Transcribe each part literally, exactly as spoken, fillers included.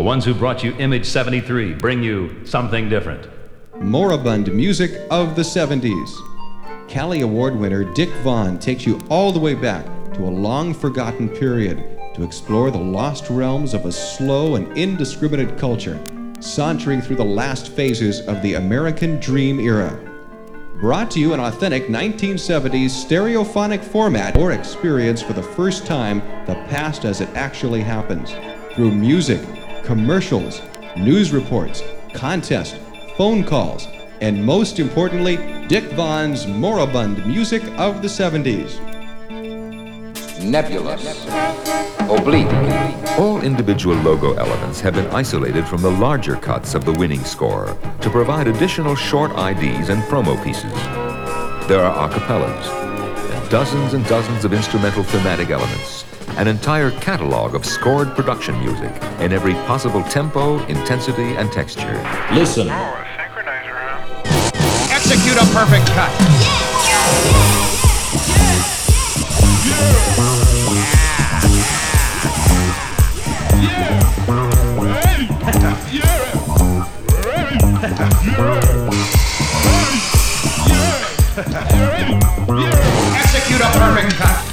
ones who brought you Image seventy-three bring you something different. Moribund music of the seventies. Callie Award winner Dick Vaughn takes you all the way back to a long-forgotten period to explore the lost realms of a slow and indiscriminate culture, sauntering through the last phases of the American Dream era. Brought to you in authentic nineteen seventies stereophonic format, or experience for the first time the past as it actually happens, through music, commercials, news reports, contests, phone calls, and most importantly, Dick Vaughn's moribund music of the seventies. Nebulous. Oblique. All individual logo elements have been isolated from the larger cuts of the winning score to provide additional short I Ds and promo pieces. There are acapellas, and dozens and dozens of instrumental thematic elements, an entire catalog of scored production music in every possible tempo, intensity, and texture. Listen. Execute a perfect cut. Execute a perfect cut.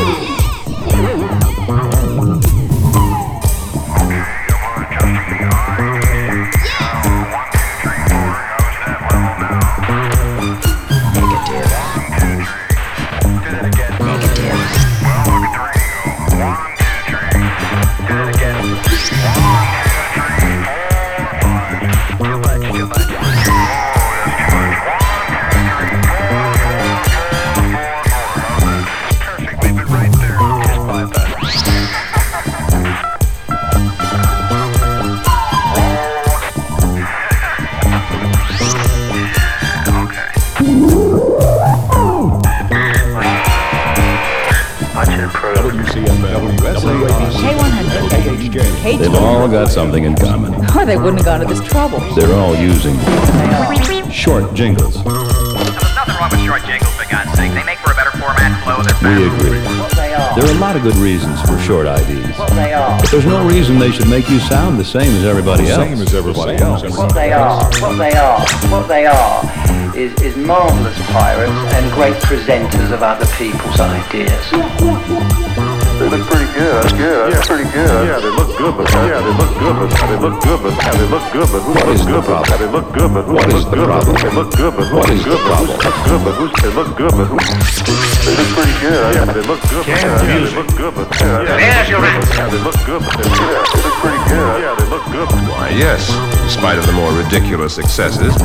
They've all got something in common. Or they wouldn't have gone to this trouble. They're all using short jingles. There's nothing wrong with short jingles, for God's sake. They make for a better format flow. They're better. We agree. There are a lot of good reasons for short I Ds. What they are. But there's no reason they should make you sound the same as everybody else. Same as everybody else. What they are, what they are, what they are is, is marvelous pirates and great presenters of other people's ideas. They look pretty good. That's good. That's pretty good. Yeah, they look good, but yeah, they look good, but they look good, but yeah, they look good, but what is the problem? They look good, but what is the problem? They look good, but what is the problem? Good, but who's they look good, but they look pretty good. Yeah, they look good. Yeah, they look good, but yeah, there's your answer. Yeah, they look good, but yeah, they look pretty good. Yeah, they look good. Why, yes, in spite of the more ridiculous excesses.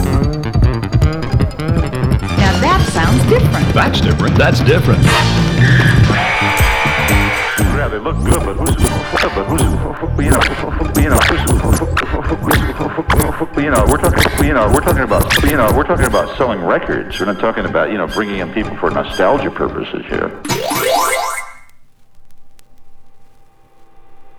Now that sounds different. That's different. That's different. Yeah, they look good, but who's, but who's, you know, you know, who's, you know, we're talking, you know, we're talking about, you know, we're talking about selling records. We're not talking about, you know, bringing in people for nostalgia purposes here.